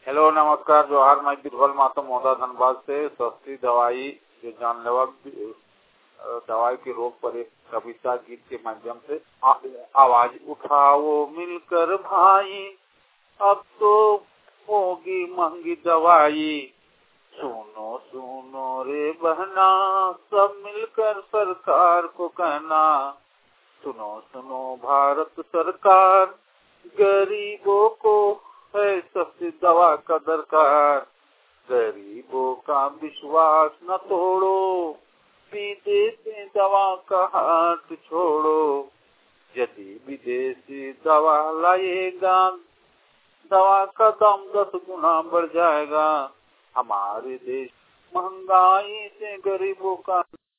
Hello नमस्कार जोहार। मैं बीरबल माता मोहदा धनबाद से सस्ती दवाई जो जानलेवा दवाई के रोग पर एक कविता गीत के माध्यम से आवाज उठाओ मिलकर भाई, अब तो होगी महंगी दवाई। सुनो सुनो रे बहना, सब मिलकर सरकार को कहना। सुनो सुनो भारत सरकार, गरीबों को है सस्ती दवा का दरकार। गरीबों का विश्वास न तोड़ो, विदेशी दवा का हाथ छोड़ो। यदि विदेशी दवा लाएगा, दवा का दाम 10 गुना बढ़ जाएगा। हमारे देश महंगाई से गरीबों का